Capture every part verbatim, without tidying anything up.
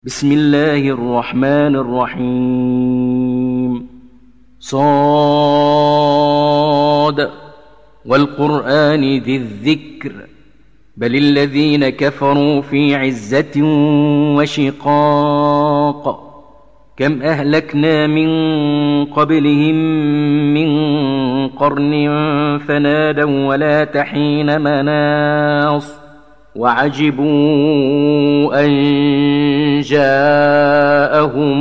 بسم الله الرحمن الرحيم. صاد والقرآن ذي الذكر بل الذين كفروا في عزة وشقاق كم أهلكنا من قبلهم من قرن فنادوا ولا تحين مناص وعجبوا أن جاءهم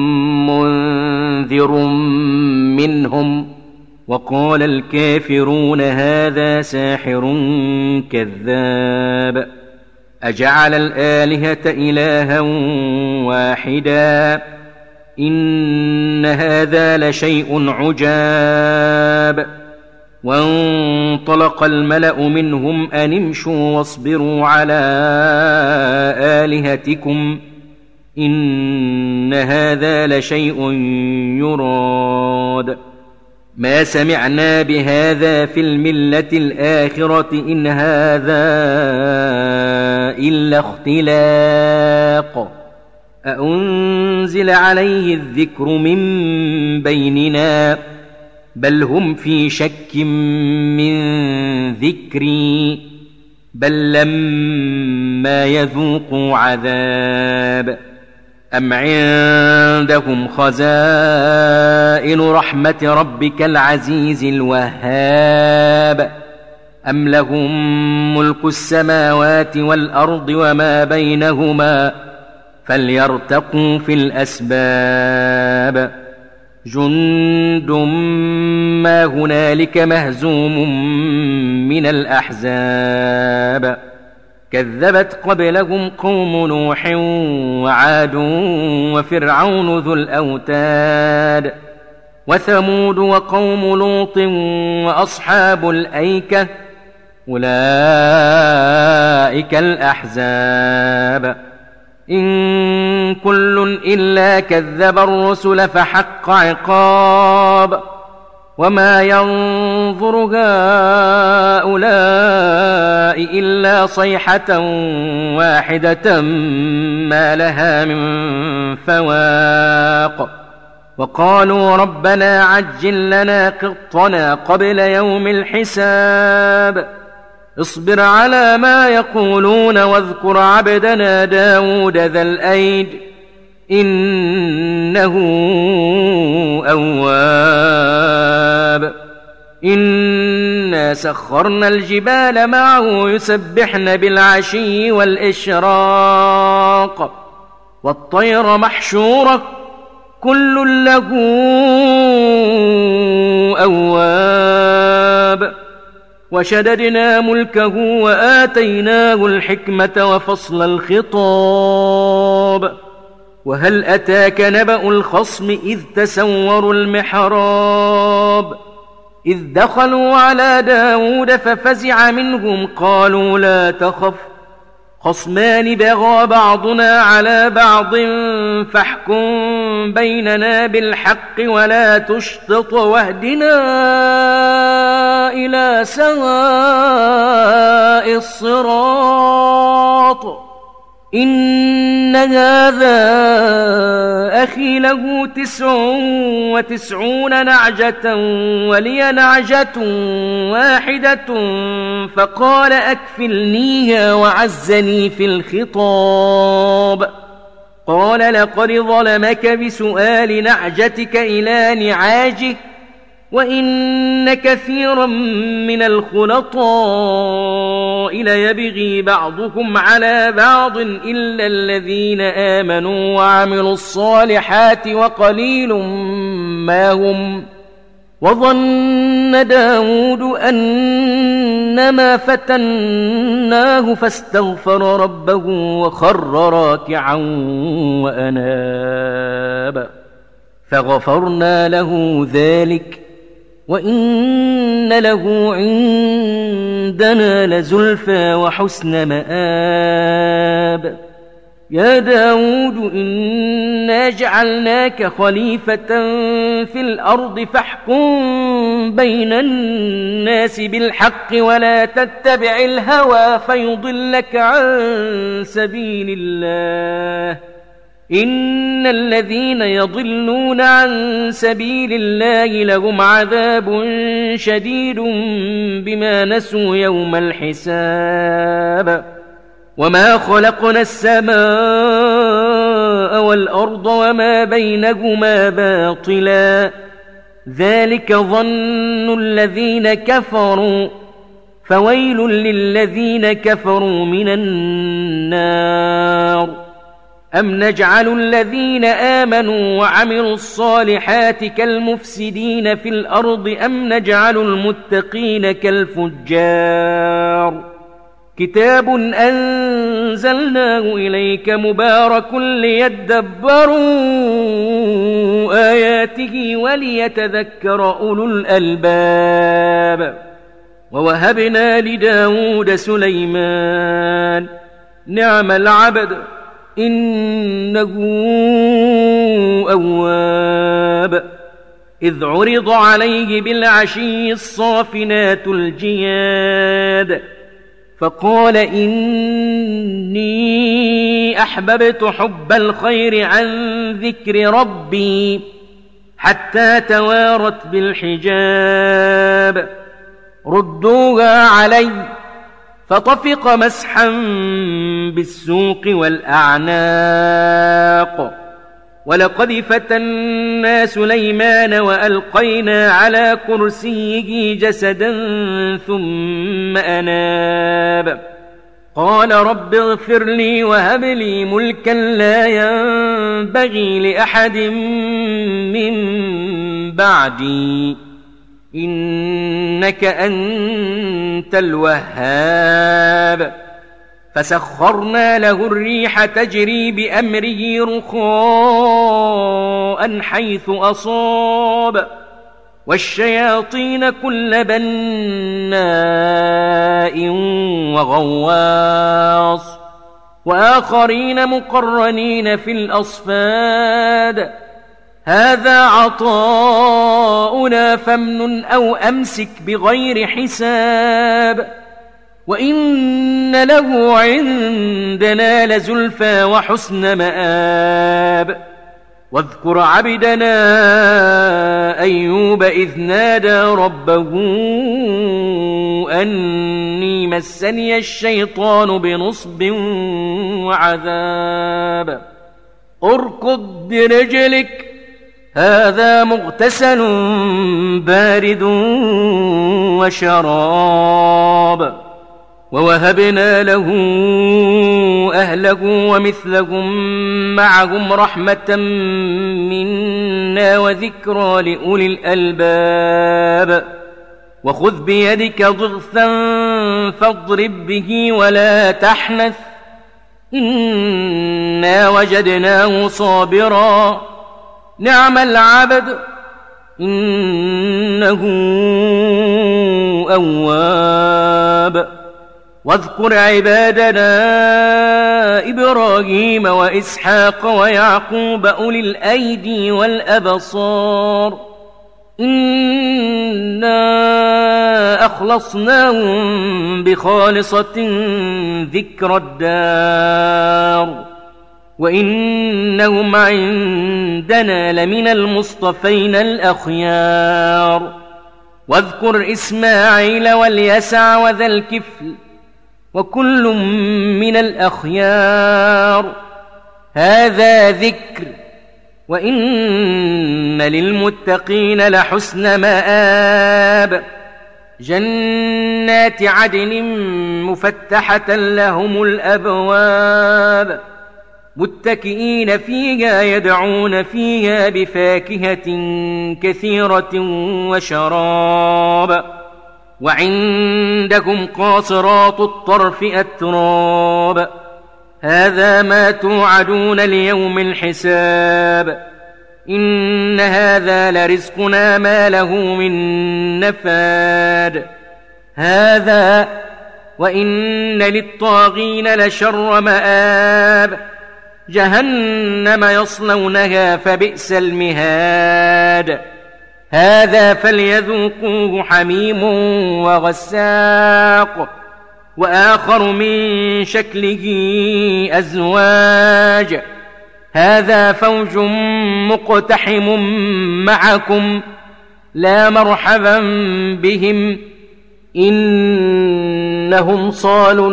منذر منهم وقال الكافرون هذا ساحر كذاب أجعل الآلهة إلها واحدا إن هذا لشيء عجاب. وانطلق الملأ منهم أن امشوا واصبروا على آلهتكم إن هذا لشيء يراد ما سمعنا بهذا في الملة الآخرة إن هذا إلا اختلاق أأنزل عليه الذكر من بيننا بل هم في شك من ذكري بل لما يذوقوا عذاب أم عندهم خزائن رحمة ربك العزيز الوهاب أم لهم ملك السماوات والأرض وما بينهما فليرتقوا في الأسباب جند ما هنالك مهزوم من الأحزاب كذبت قبلهم قوم نوح وعاد وفرعون ذو الأوتاد وثمود وقوم لوط وأصحاب الأيكة أولئك الأحزاب إن كل إلا كذب الرسل فحق عقاب وما ينظر هؤلاء إلا صيحة واحدة ما لها من فواق وقالوا ربنا عجل لنا قطنا قبل يوم الحساب اصبر على ما يقولون واذكر عبدنا داود ذا الأيد إنه أواب إنا سخرنا الجبال معه يسبحن بالعشي والإشراق والطير محشورة كل له أواب وشددنا ملكه وآتيناه الحكمة وفصل الخطاب وهل أتاك نبأ الخصم إذ تسوروا المحراب إذ دخلوا على داود ففزع منهم قالوا لا تخف خصمان بغى بعضنا على بعض فاحكم بيننا بالحق ولا تشطط واهدنا إلى سواء الصراط إن هذا أخي له تسع وتسعون نعجة ولي نعجة واحدة فقال أكفلنيها وعزني في الخطاب قال لقد ظلمك بسؤال نعجتك إلى نعاجه وإن كثيرا من الخلطاء ليبغي بعضهم على بعض إلا الذين آمنوا وعملوا الصالحات وقليل ما هم وظن داود أنما فتناه فاستغفر ربه وخر راكعا وأناب فغفرنا له ذلك وإن له عندنا لزلفى وحسن مآب يا داود إنا جعلناك خليفة في الأرض فاحكم بين الناس بالحق ولا تتبع الهوى فيضلك عن سبيل الله إن الذين يضلون عن سبيل الله لهم عذاب شديد بما نسوا يوم الحساب وما خلقنا السماء والأرض وما بينهما باطلا ذلك ظن الذين كفروا فويل للذين كفروا من النار أم نجعل الذين آمنوا وعملوا الصالحات كالمفسدين في الأرض أم نجعل المتقين كالفجار كتاب أنزلناه إليك مبارك ليدبروا آياته وليتذكر أولو الألباب ووهبنا لداود سليمان نعم العبد إنه أواب إذ عرض عليه بالعشي الصافنات الجياد فقال إني أحببت حب الخير عن ذكر ربي حتى توارت بالحجاب ردوها علي فطفق مسحا بالسوق والأعناق ولقد فتنا سليمان وألقينا على كرسيه جسدا ثم أناب قال رب اغفر لي وهب لي ملكا لا ينبغي لأحد من بعدي إنك أنت الوهاب فسخرنا له الريح تجري بأمره رخاء حيث أصاب والشياطين كل بناء وغواص وآخرين مقرنين في الأصفاد هذا عطاؤنا فامنن أو أمسك بغير حساب وإن له عندنا لزلفى وحسن مآب واذكر عبدنا أيوب إذ نادى ربه أني مسني الشيطان بنصب وعذاب اركض برجلك هذا مغتسل بارد وشراب ووهبنا له أهله ومثلهم معهم رحمة منا وذكرى لأولي الألباب وخذ بيدك ضغثا فاضرب به ولا تحنث إنا وجدناه صابرا نعم العبد إنه أواب واذكر عبادنا إبراهيم وإسحاق ويعقوب أولي الأيدي والأبصار إنا أخلصناهم بخالصة ذكر الدار وإنهم عندنا لمن المصطفين الأخيار واذكر إسماعيل واليسع وذا الكفل وكل من الأخيار هذا ذكر وإن للمتقين لحسن مآب جنات عدن مفتحة لهم الأبواب متكئين فيها يدعون فيها بفاكهة كثيرة وشراب وعندكم قاصرات الطرف أتراب هذا ما توعدون ليوم الحساب إن هذا لرزقنا ما له من نفاد هذا وإن للطاغين لشر مآب جهنم يصلونها فبئس المهاد هذا فليذوقوه حميم وغساق وآخر من شكله أزواج هذا فوج مقتحم معكم لا مرحبا بهم إنهم صالوا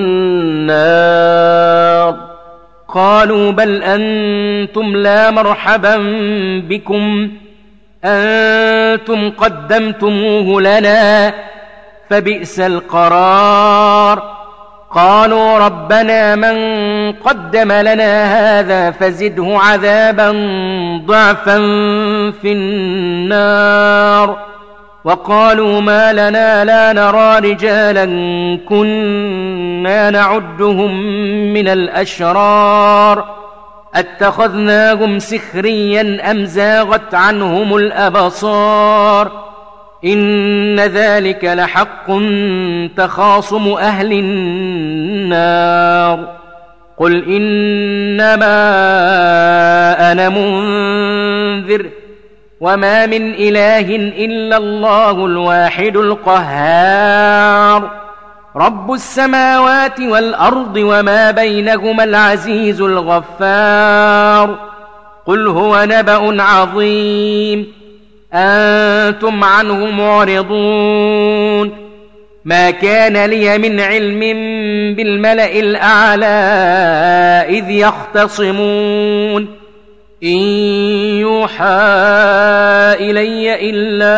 النار. قالوا بل أنتم لا مرحبا بكم أنتم قدمتموه لنا فبئس القرار. قالوا ربنا من قدم لنا هذا فزده عذابا ضعفا في النار. وقالوا ما لنا لا نرى رجالا كنا نعدهم من الأشرار اتخذناهم سخريا أم زاغت عنهم الأبصار إن ذلك لحق تخاصم أهل النار. قل إنما أنا منذر وما من إله إلا الله الواحد القهار رب السماوات والأرض وما بينهما العزيز الغفار. قل هو نبأ عظيم أنتم عنه معرضون. ما كان لي من علم بالملأ الأعلى إذ يختصمون إن يوحى إلي إلا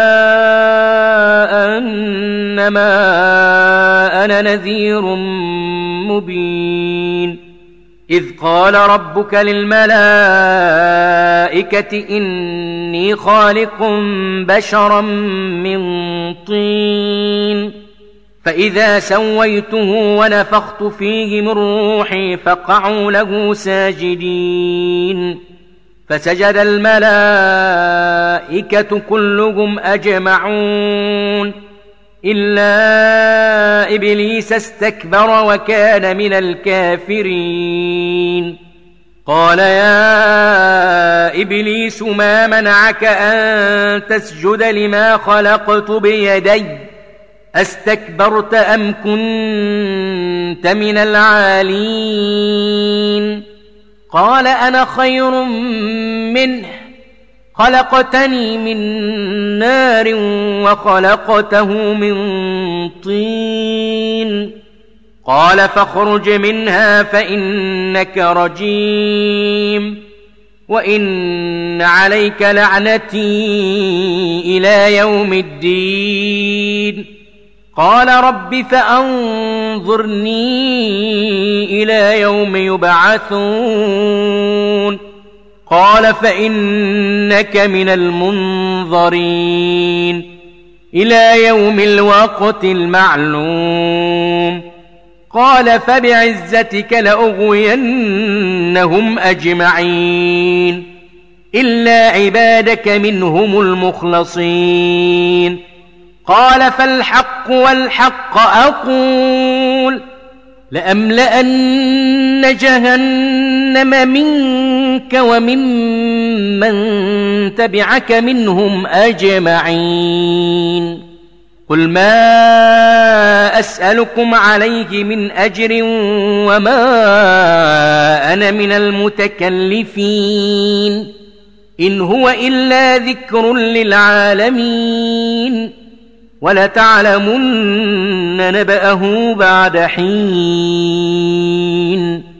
أنما أنا نذير مبين. إذ قال ربك للملائكة إني خالق بشرا من طين فإذا سويته ونفخت فيه من روحي فقعوا له ساجدين. فسجد الملائكة كلهم أجمعون إلا إبليس استكبر وكان من الكافرين. قال يا إبليس ما منعك أن تسجد لما خلقت بيدي أستكبرت أم كنت من العالين؟ قال أنا خير منه خلقتني من نار وخلقته من طين. قال فاخرج منها فإنك رجيم وإن عليك لعنتي إلى يوم الدين. قال رب فأنظرني إلى يوم يبعثون. قال فإنك من المنظرين إلى يوم الوقت المعلوم. قال فبعزتك لأغوينهم أجمعين إلا عبادك منهم المخلصين. قال فالحق والحق أقول لأملأن جهنم منك وممن تبعك منهم أجمعين. قل ما أسألكم عليه من أجر وما أنا من المتكلفين إن هو إلا ذكر للعالمين ولتعلمن نبأه بعد حين.